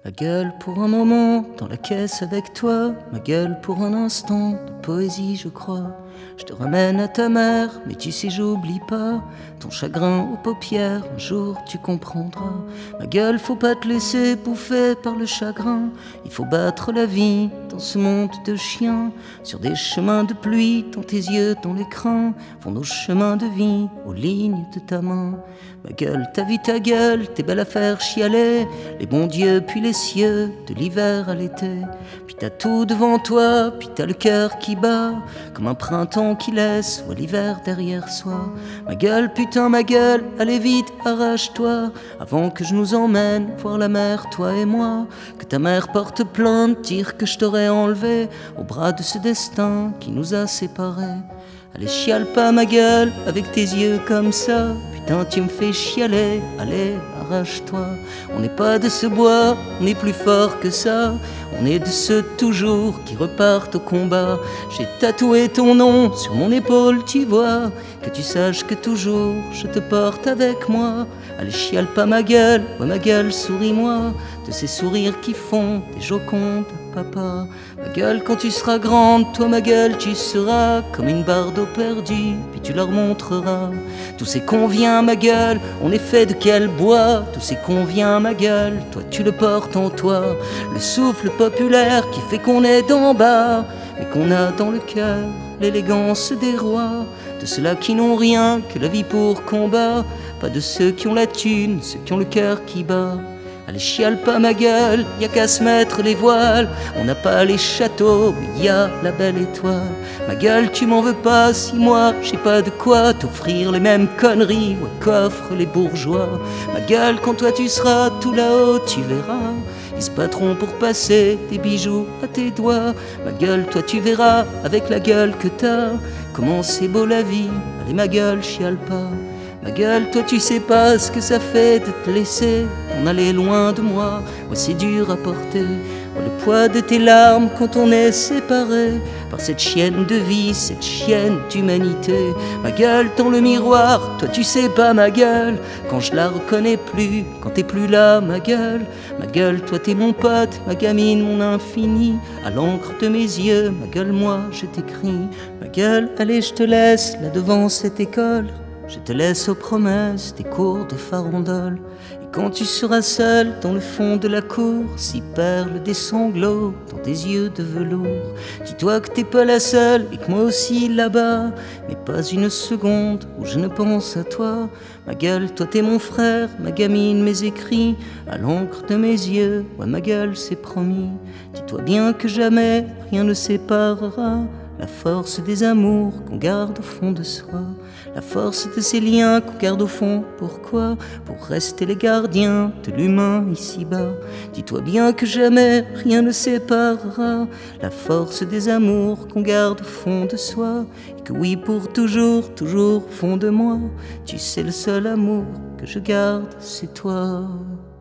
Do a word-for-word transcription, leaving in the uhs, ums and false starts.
Ma gueule pour un moment dans la caisse avec toi, ma gueule pour un instant de poésie je crois. Je te ramène à ta mère, mais tu sais j'oublie pas ton chagrin aux paupières, un jour tu comprendras. Ma gueule, faut pas te laisser bouffer par le chagrin, il faut battre la vie dans ce monde de chiens. Sur des chemins de pluie, dans tes yeux, dans l'écran, vont nos chemins de vie aux lignes de ta main. Ma gueule, ta vie, ta gueule, tes belles affaires chialer, les bons dieux puis les cieux, de l'hiver à l'été. Puis t'as tout devant toi, puis t'as le cœur qui bat, comme un printemps qui laisse, ou l'hiver derrière soi. Ma gueule, putain ma gueule, allez vite, arrache-toi, avant que je nous emmène voir la mer, toi et moi. Que ta mère porte plainte, dire que je t'aurais enlevé au bras de ce destin qui nous a séparés. Allez, chiale pas ma gueule, avec tes yeux comme ça, putain tu me fais chialer, allez, arrache-toi. On n'est pas de ce bois, on est plus fort que ça, on est de ceux toujours qui repartent au combat. J'ai tatoué ton nom sur mon épaule, tu vois, que tu saches que toujours je te porte avec moi. Allez, chiale pas ma gueule, ouais ma gueule, souris-moi, de ces sourires qui font des jocondes, papa. Ma gueule, quand tu seras grande, toi ma gueule, tu seras comme une barre d'eau perdue, puis tu leur montreras tous ces conviens, ma gueule, on est fait de quel bois. Tous ces conviens, ma gueule, toi tu le portes en toi, le souffle populaire qui fait qu'on est d'en bas, mais qu'on a dans le cœur l'élégance des rois, de ceux-là qui n'ont rien que la vie pour combat, pas de ceux qui ont la thune, ceux qui ont le cœur qui bat. Allez, chiale pas ma gueule, y a qu'à se mettre les voiles, on n'a pas les châteaux, mais y a la belle étoile. Ma gueule, tu m'en veux pas si moi j'ai pas de quoi t'offrir les mêmes conneries ouais, qu'offrent les bourgeois. Ma gueule, quand toi tu seras tout là-haut, tu verras, ils se battront pour passer des bijoux à tes doigts. Ma gueule, toi tu verras, avec la gueule que t'as, comment c'est beau la vie. Allez ma gueule, chiale pas. Ma gueule, toi tu sais pas ce que ça fait de te laisser t'en aller loin de moi, ouais c'est dur à porter, ouais, le poids de tes larmes quand on est séparé par cette chienne de vie, cette chienne d'humanité. Ma gueule, dans le miroir, toi tu sais pas ma gueule, quand je la reconnais plus, quand t'es plus là ma gueule. Ma gueule, toi t'es mon pote, ma gamine, mon infini, à l'encre de mes yeux, ma gueule, moi je t'écris. Ma gueule, allez je te laisse là devant cette école, je te laisse aux promesses des cours de farandole. Et quand tu seras seul dans le fond de la cour, si perlent des sanglots dans tes yeux de velours, dis-toi que t'es pas la seule et que moi aussi là-bas, mais pas une seconde où je ne pense à toi. Ma gueule, toi t'es mon frère, ma gamine, mes écrits, à l'encre de mes yeux, ouais ma gueule c'est promis. Dis-toi bien que jamais rien ne séparera la force des amours qu'on garde au fond de soi, la force de ces liens qu'on garde au fond. Pourquoi? Pour rester les gardiens de l'humain ici-bas. Dis-toi bien que jamais rien ne séparera la force des amours qu'on garde au fond de soi, et que oui, pour toujours, toujours au fond de moi, tu sais le seul amour que je garde, c'est toi.